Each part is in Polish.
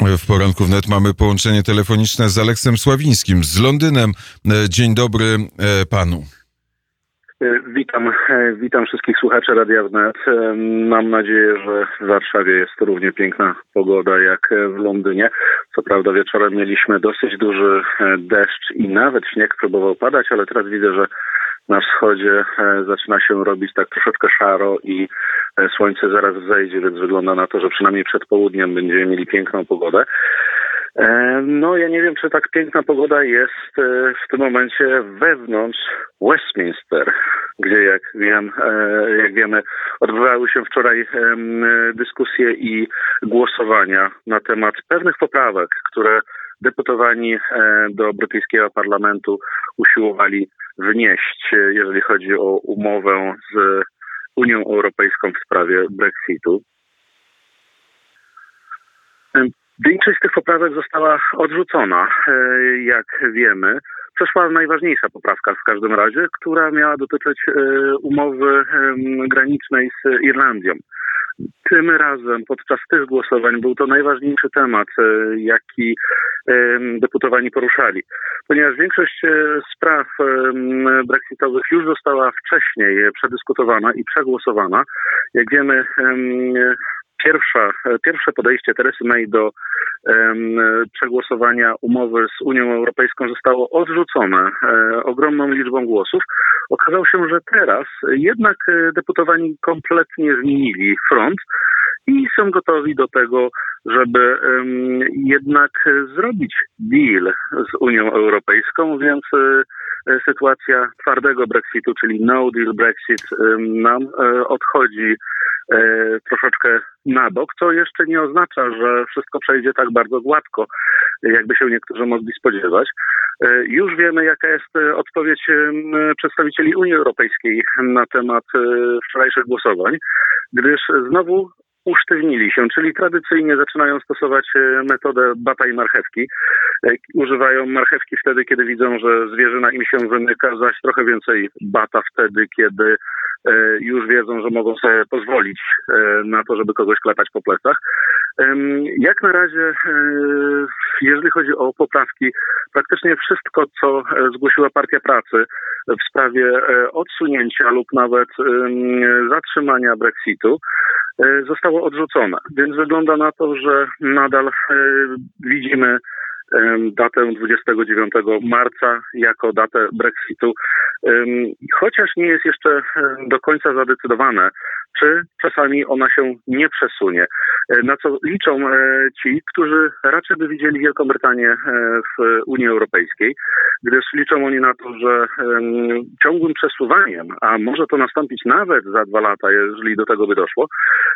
W poranku wnet mamy połączenie telefoniczne z Aleksem Sławińskim z Londynem. Dzień dobry panu. Witam wszystkich słuchaczy Radia Wnet. Mam nadzieję, że w Warszawie jest równie piękna pogoda jak w Londynie. Co prawda wieczorem mieliśmy dosyć duży deszcz i nawet śnieg próbował padać, ale teraz widzę, że na wschodzie zaczyna się robić tak troszeczkę szaro i słońce zaraz wzejdzie, więc wygląda na to, że przynajmniej przed południem będziemy mieli piękną pogodę. No, ja nie wiem, czy tak piękna pogoda jest w tym momencie wewnątrz Westminster, gdzie jak wiemy, odbywały się wczoraj dyskusje i głosowania na temat pewnych poprawek, które deputowani do brytyjskiego parlamentu usiłowali wnieść, jeżeli chodzi o umowę z Unią Europejską w sprawie Brexitu. Większość z tych poprawek została odrzucona, jak wiemy. Przeszła najważniejsza poprawka w każdym razie, która miała dotyczyć umowy granicznej z Irlandią. Tym razem podczas tych głosowań był to najważniejszy temat, jaki deputowani poruszali. Ponieważ większość spraw brexitowych już została wcześniej przedyskutowana i przegłosowana. Jak wiemy, pierwsze podejście Teresy May do przegłosowania umowy z Unią Europejską zostało odrzucone ogromną liczbą głosów. Okazało się, że teraz jednak deputowani kompletnie zmienili front i są gotowi do tego, żeby jednak zrobić deal z Unią Europejską, więc sytuacja twardego Brexitu, czyli no deal Brexit, nam odchodzi troszeczkę na bok, co jeszcze nie oznacza, że wszystko przejdzie tak bardzo gładko, jakby się niektórzy mogli spodziewać. Już wiemy, jaka jest odpowiedź przedstawicieli Unii Europejskiej na temat wczorajszych głosowań, gdyż znowu usztywnili się, czyli tradycyjnie zaczynają stosować metodę bata i marchewki. Używają marchewki wtedy, kiedy widzą, że zwierzyna im się wymyka, zaś trochę więcej bata wtedy, kiedy już wiedzą, że mogą sobie pozwolić na to, żeby kogoś klepać po plecach. Jak na razie, jeżeli chodzi o poprawki, praktycznie wszystko, co zgłosiła Partia Pracy w sprawie odsunięcia lub nawet zatrzymania Brexitu, zostało odrzucone. Więc wygląda na to, że nadal widzimy datę 29 marca jako datę Brexitu, chociaż nie jest jeszcze do końca zadecydowane, czy czasami ona się nie przesunie. Na co liczą ci, którzy raczej by widzieli Wielką Brytanię w Unii Europejskiej, gdyż liczą oni na to, że ciągłym przesuwaniem, a może to nastąpić nawet za 2 lata, jeżeli do tego by doszło,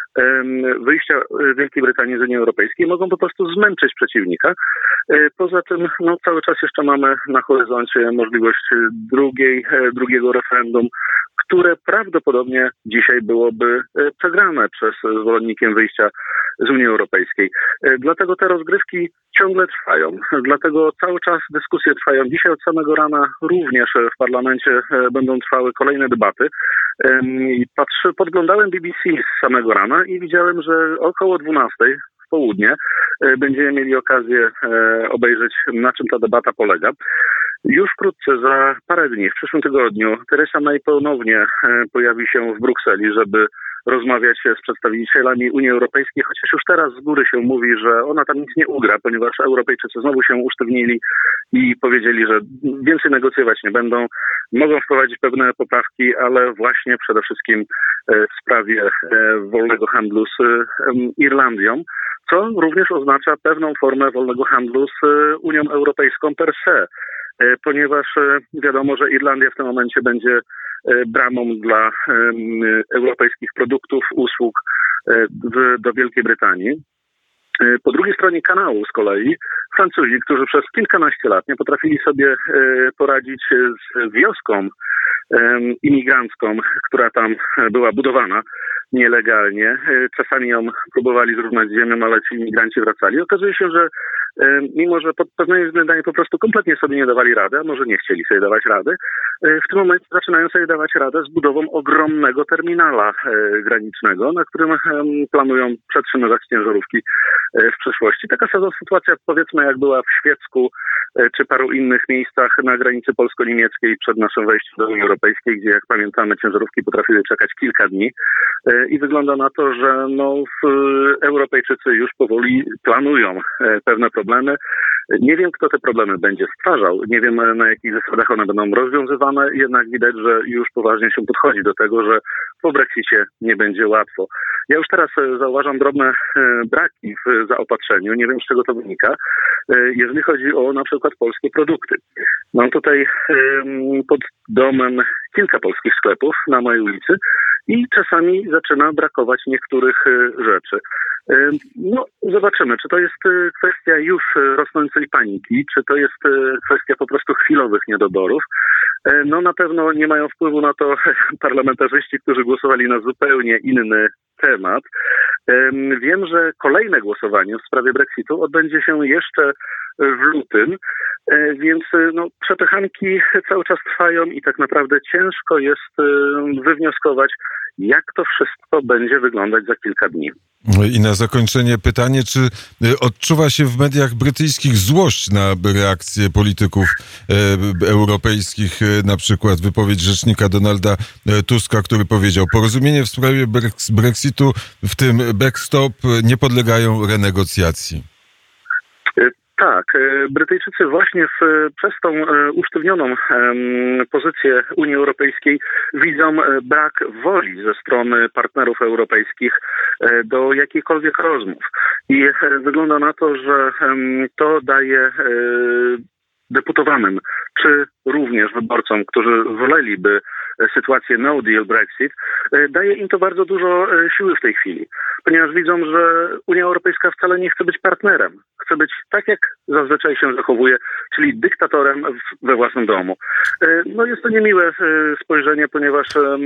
wyjścia Wielkiej Brytanii z Unii Europejskiej mogą po prostu zmęczyć przeciwnika. Poza tym cały czas jeszcze mamy na horyzoncie możliwość drugiego referendum, które prawdopodobnie dzisiaj byłoby przegrane przez zwolennikiem wyjścia z Unii Europejskiej. Dlatego te rozgrywki ciągle trwają. Dlatego cały czas dyskusje trwają. Dzisiaj od samego rana również w parlamencie będą trwały kolejne debaty. Podglądałem BBC z samego rana i widziałem, że około 12 w południe będziemy mieli okazję obejrzeć, na czym ta debata polega. Już wkrótce, za parę dni, w przyszłym tygodniu, Theresa May ponownie pojawi się w Brukseli, żeby rozmawiać z przedstawicielami Unii Europejskiej, chociaż już teraz z góry się mówi, że ona tam nic nie ugra, ponieważ Europejczycy znowu się usztywnili i powiedzieli, że więcej negocjować nie będą. Mogą wprowadzić pewne poprawki, ale właśnie przede wszystkim w sprawie wolnego handlu z Irlandią, co również oznacza pewną formę wolnego handlu z Unią Europejską per se, ponieważ wiadomo, że Irlandia w tym momencie będzie bramą dla europejskich produktów, usług do Wielkiej Brytanii. Po drugiej stronie kanału z kolei Francuzi, którzy przez kilkanaście lat nie potrafili sobie poradzić z wioską imigrancką, która tam była budowana nielegalnie. Czasami ją próbowali zrównać z ziemią, ale ci imigranci wracali. Okazuje się, że mimo że pod pewnymi względami po prostu kompletnie sobie nie dawali rady, a może nie chcieli sobie dawać rady, w tym momencie zaczynają sobie dawać radę z budową ogromnego terminala granicznego, na którym planują przetrzymywać ciężarówki w przyszłości. Taka sytuacja, powiedzmy, jak była w Świecku czy paru innych miejscach na granicy polsko-niemieckiej przed naszym wejściem do Unii Europejskiej, gdzie, jak pamiętamy, ciężarówki potrafiły czekać kilka dni i wygląda na to, że Europejczycy już powoli planują pewne problemy. Nie wiem, kto te problemy będzie stwarzał, nie wiem, na jakich zasadach one będą rozwiązywane, jednak widać, że już poważnie się podchodzi do tego, że po Brexicie nie będzie łatwo. Ja już teraz zauważam drobne braki w zaopatrzeniu, nie wiem, z czego to wynika, jeżeli chodzi o na przykład polskie produkty. Mam tutaj pod domem kilka polskich sklepów na mojej ulicy i czasami zaczyna brakować niektórych rzeczy. Zobaczymy, czy to jest kwestia już rosnącej paniki, czy to jest kwestia po prostu chwilowych niedoborów. Na pewno nie mają wpływu na to parlamentarzyści, którzy głosowali na zupełnie inny temat. Wiem, że kolejne głosowanie w sprawie Brexitu odbędzie się jeszcze w lutym, więc przepychanki cały czas trwają i tak naprawdę ciężko jest wywnioskować, jak to wszystko będzie wyglądać za kilka dni. I na zakończenie pytanie, czy odczuwa się w mediach brytyjskich złość na reakcje polityków europejskich, na przykład wypowiedź rzecznika Donalda Tuska, który powiedział: porozumienie w sprawie Brexitu, w tym backstop, nie podlegają renegocjacji. Tak, Brytyjczycy właśnie przez tą usztywnioną pozycję Unii Europejskiej widzą brak woli ze strony partnerów europejskich do jakichkolwiek rozmów. I wygląda na to, że to daje deputowanym, czy również wyborcom, którzy woleliby sytuację no deal Brexit, daje im to bardzo dużo siły w tej chwili, ponieważ widzą, że Unia Europejska wcale nie chce być partnerem. Chce być tak, jak zazwyczaj się zachowuje, czyli dyktatorem we własnym domu. Jest to niemiłe spojrzenie, ponieważ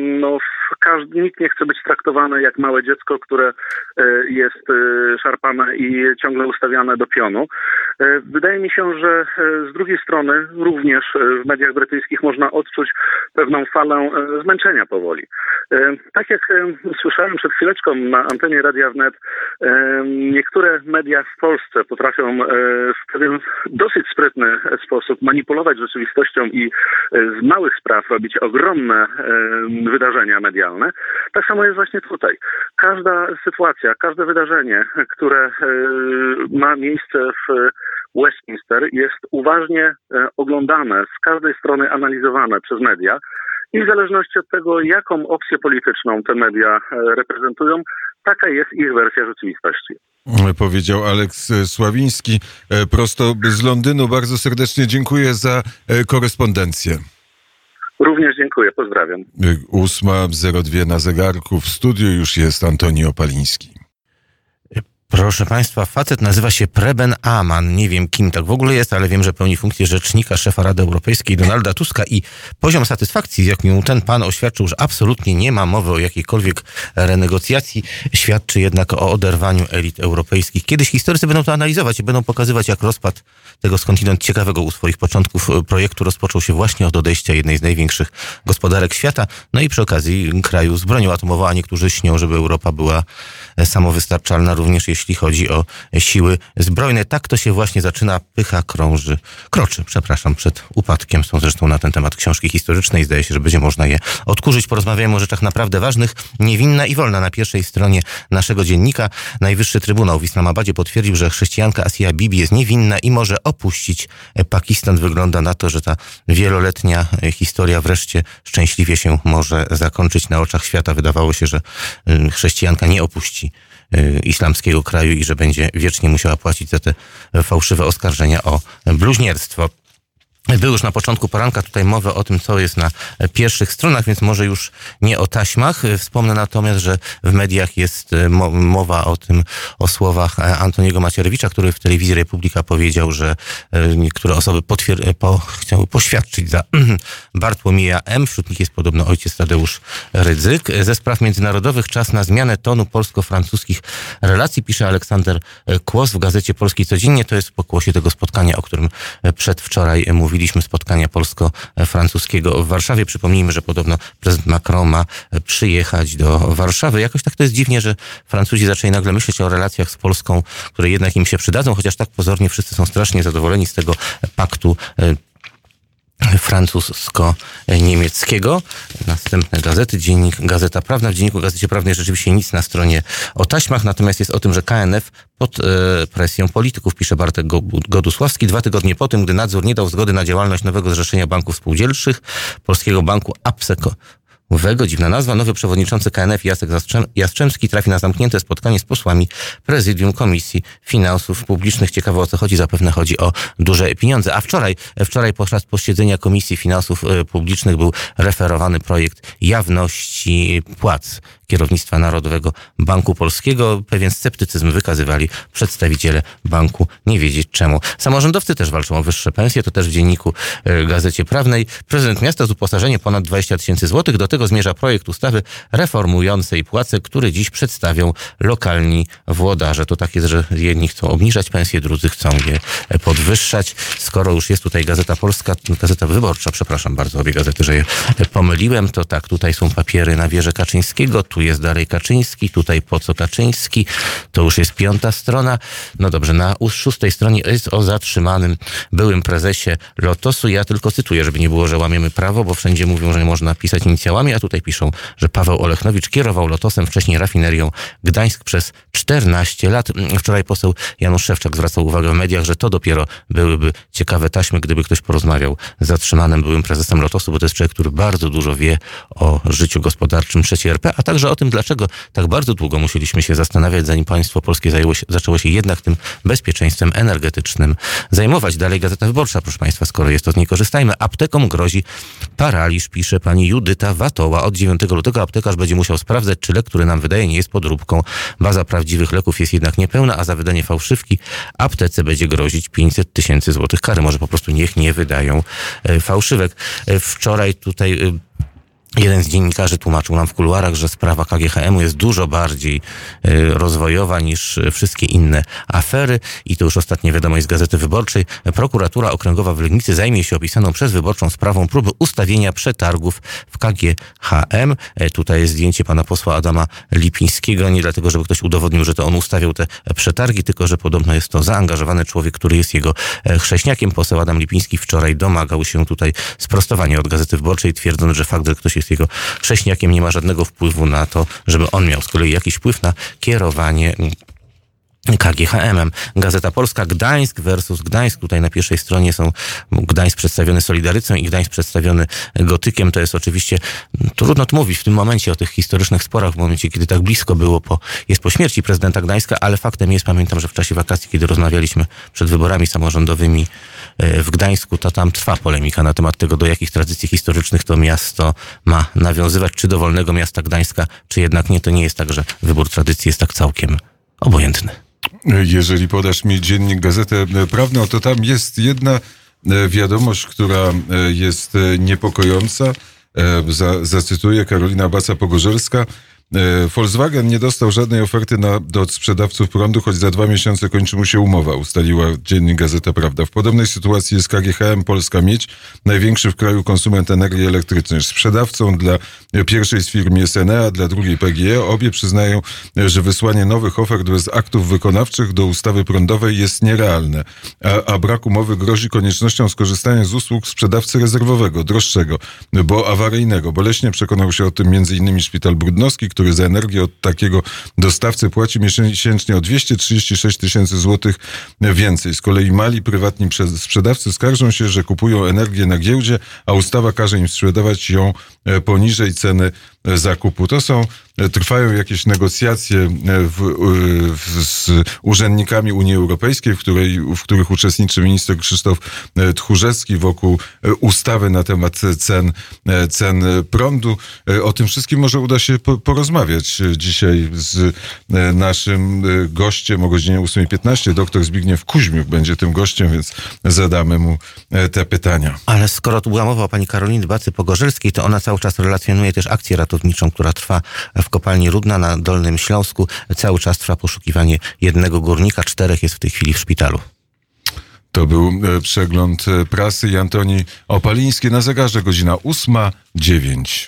nikt nie chce być traktowany jak małe dziecko, które jest szarpane i ciągle ustawiane do pionu. Wydaje mi się, że z drugiej strony również w mediach brytyjskich można odczuć pewną falę zmęczenia powoli. Tak jak słyszałem przed chwileczką na antenie Radia Wnet, niektóre media w Polsce potrafią w pewien dosyć sprytny sposób manipulować rzeczywistością i z małych spraw robić ogromne wydarzenia medialne. Tak samo jest właśnie tutaj. Każda sytuacja, każde wydarzenie, które ma miejsce w Westminster, jest uważnie oglądane, z każdej strony analizowane przez media i w zależności od tego, jaką opcję polityczną te media reprezentują, taka jest ich wersja rzeczywistości. Powiedział Aleks Sławiński prosto z Londynu. Bardzo serdecznie dziękuję za korespondencję. Również dziękuję, pozdrawiam. 8:02 na zegarku. W studiu już jest Antoni Opaliński. Proszę Państwa, facet nazywa się Preben Aman. Nie wiem, kim tak w ogóle jest, ale wiem, że pełni funkcję rzecznika szefa Rady Europejskiej Donalda Tuska i poziom satysfakcji, z jakim ten pan oświadczył, że absolutnie nie ma mowy o jakiejkolwiek renegocjacji, świadczy jednak o oderwaniu elit europejskich. Kiedyś historycy będą to analizować i będą pokazywać, jak rozpad tego skądinąd ciekawego u swoich początków projektu rozpoczął się właśnie od odejścia jednej z największych gospodarek świata, no i przy okazji kraju z bronią atomową, a niektórzy śnią, żeby Europa była samowystarczalna również jeśli chodzi o siły zbrojne. Tak to się właśnie zaczyna. Pycha kroczy przed upadkiem. Są zresztą na ten temat książki historyczne i zdaje się, że będzie można je odkurzyć. Porozmawiamy o rzeczach naprawdę ważnych. Niewinna i wolna. Na pierwszej stronie naszego dziennika Najwyższy Trybunał w Islamabadzie potwierdził, że chrześcijanka Asia Bibi jest niewinna i może opuścić Pakistan. Wygląda na to, że ta wieloletnia historia wreszcie szczęśliwie się może zakończyć na oczach świata. Wydawało się, że chrześcijanka nie opuści islamskiego kraju i że będzie wiecznie musiała płacić za te fałszywe oskarżenia o bluźnierstwo. Był już na początku poranka tutaj mowa o tym, co jest na pierwszych stronach, więc może już nie o taśmach. Wspomnę natomiast, że w mediach jest mowa o słowach Antoniego Macierewicza, który w telewizji Republika powiedział, że niektóre osoby chciały poświadczyć za Bartłomieja M. Wśród nich jest podobno ojciec Tadeusz Rydzyk. Ze spraw międzynarodowych czas na zmianę tonu polsko-francuskich relacji, pisze Aleksander Kłos w Gazecie Polskiej Codziennie. To jest w pokłosie tego spotkania, o którym przedwczoraj mówiliśmy, spotkania polsko-francuskiego w Warszawie. Przypomnijmy, że podobno prezydent Macron ma przyjechać do Warszawy. Jakoś tak to jest dziwnie, że Francuzi zaczęli nagle myśleć o relacjach z Polską, które jednak im się przydadzą, chociaż tak pozornie wszyscy są strasznie zadowoleni z tego paktu francusko-niemieckiego. Następne gazety, dziennik Gazeta Prawna. W dzienniku Gazecie Prawnej rzeczywiście nic na stronie o taśmach, natomiast jest o tym, że KNF pod presją polityków, pisze Bartek Godusławski, 2 tygodnie po tym, gdy nadzór nie dał zgody na działalność nowego zrzeszenia banków spółdzielczych, Polskiego Banku dziwna nazwa, nowy przewodniczący KNF Jacek Jastrzębski trafi na zamknięte spotkanie z posłami Prezydium Komisji Finansów Publicznych. Ciekawe, o co chodzi, zapewne chodzi o duże pieniądze. A wczoraj podczas posiedzenia Komisji Finansów Publicznych był referowany projekt jawności płac kierownictwa Narodowego Banku Polskiego. Pewien sceptycyzm wykazywali przedstawiciele banku, nie wiedzieć czemu. Samorządowcy też walczą o wyższe pensje, to też w dzienniku Gazecie Prawnej. Prezydent miasta z uposażeniem ponad 20 000 złotych. Do tego zmierza projekt ustawy reformującej płace, który dziś przedstawią lokalni włodarze. To tak jest, że jedni chcą obniżać pensje, drudzy chcą je podwyższać. Skoro już jest tutaj Gazeta Polska, Gazeta Wyborcza, przepraszam bardzo, obie gazety, że je pomyliłem, to tak, tutaj są papiery na wieżę Kaczyńskiego, tu jest dalej Kaczyński, tutaj po co Kaczyński, to już jest 5. strona. No dobrze, na 6. stronie jest o zatrzymanym byłym prezesie Lotosu. Ja tylko cytuję, żeby nie było, że łamiemy prawo, bo wszędzie mówią, że nie można pisać inicjałami, a tutaj piszą, że Paweł Olechnowicz kierował Lotosem, wcześniej rafinerią Gdańsk przez 14 lat. Wczoraj poseł Janusz Szewczak zwracał uwagę w mediach, że to dopiero byłyby ciekawe taśmy, gdyby ktoś porozmawiał z zatrzymanym byłym prezesem Lotosu, bo to jest człowiek, który bardzo dużo wie o życiu gospodarczym III RP, a także o tym, dlaczego tak bardzo długo musieliśmy się zastanawiać, zanim państwo polskie zaczęło się jednak tym bezpieczeństwem energetycznym zajmować. Dalej Gazeta Wyborcza, proszę państwa, skoro jest to z niej korzystajmy. Aptekom grozi paraliż, pisze pani Judyta Watoła. Od 9 lutego aptekarz będzie musiał sprawdzać, czy lek, który nam wydaje, nie jest podróbką. Baza prawdziwych leków jest jednak niepełna, a za wydanie fałszywki aptece będzie grozić 500 000 złotych kary. Może po prostu niech nie wydają fałszywek. Wczoraj tutaj jeden z dziennikarzy tłumaczył nam w kuluarach, że sprawa KGHM-u jest dużo bardziej rozwojowa niż wszystkie inne afery i to już ostatnia wiadomość z Gazety Wyborczej. Prokuratura Okręgowa w Legnicy zajmie się opisaną przez Wyborczą sprawą próby ustawienia przetargów w KGHM. Tutaj jest zdjęcie pana posła Adama Lipińskiego, nie dlatego, żeby ktoś udowodnił, że to on ustawiał te przetargi, tylko że podobno jest to zaangażowany człowiek, który jest jego chrześniakiem. Poseł Adam Lipiński wczoraj domagał się tutaj sprostowania od Gazety Wyborczej, twierdząc, że fakt, że ktoś jest jego chrześniakiem, nie ma żadnego wpływu na to, żeby on miał z kolei jakiś wpływ na kierowanie KGHM-em. Gazeta Polska, Gdańsk versus Gdańsk. Tutaj na pierwszej stronie są Gdańsk przedstawiony Solidarycą i Gdańsk przedstawiony Gotykiem. To jest oczywiście, trudno tu mówić w tym momencie o tych historycznych sporach, w momencie, kiedy tak blisko było jest po śmierci prezydenta Gdańska, ale faktem jest, pamiętam, że w czasie wakacji, kiedy rozmawialiśmy przed wyborami samorządowymi w Gdańsku, to tam trwa polemika na temat tego, do jakich tradycji historycznych to miasto ma nawiązywać, czy do wolnego miasta Gdańska, czy jednak nie. To nie jest tak, że wybór tradycji jest tak całkiem obojętny. Jeżeli podasz mi dziennik Gazetę Prawną, to tam jest jedna wiadomość, która jest niepokojąca. Zacytuję, Karolina Baca-Pogorzelska. Volkswagen nie dostał żadnej oferty od sprzedawców prądu, choć za 2 miesiące kończy mu się umowa, ustaliła dziennik Gazeta Prawda. W podobnej sytuacji jest KGHM Polska Miedź, największy w kraju konsument energii elektrycznej. Sprzedawcą dla pierwszej z firm jest Enea, dla drugiej PGE. Obie przyznają, że wysłanie nowych ofert bez aktów wykonawczych do ustawy prądowej jest nierealne, a brak umowy grozi koniecznością skorzystania z usług sprzedawcy rezerwowego, droższego, bo awaryjnego. Boleśnie przekonał się o tym m.in. Szpital Brudnowski, który za energię od takiego dostawcy płaci miesięcznie o 236 000 złotych więcej. Z kolei mali, prywatni sprzedawcy skarżą się, że kupują energię na giełdzie, a ustawa każe im sprzedawać ją poniżej ceny zakupu. To są trwają jakieś negocjacje z urzędnikami Unii Europejskiej, w których uczestniczy minister Krzysztof Tchórzewski wokół ustawy na temat cen prądu. O tym wszystkim może uda się porozmawiać dzisiaj z naszym gościem o godzinie 8:15. Dr Zbigniew Kuźmiuk będzie tym gościem, więc zadamy mu te pytania. Ale skoro tu była mowa o pani Karolinie Bacy-Pogorzelskiej, to ona cały czas relacjonuje też akcję ratowniczą, która trwa w kopalni Rudna na Dolnym Śląsku. Cały czas trwa poszukiwanie jednego górnika, 4 jest w tej chwili w szpitalu. To był przegląd prasy i Antoni Opaliński. Na zegarze godzina 8:09.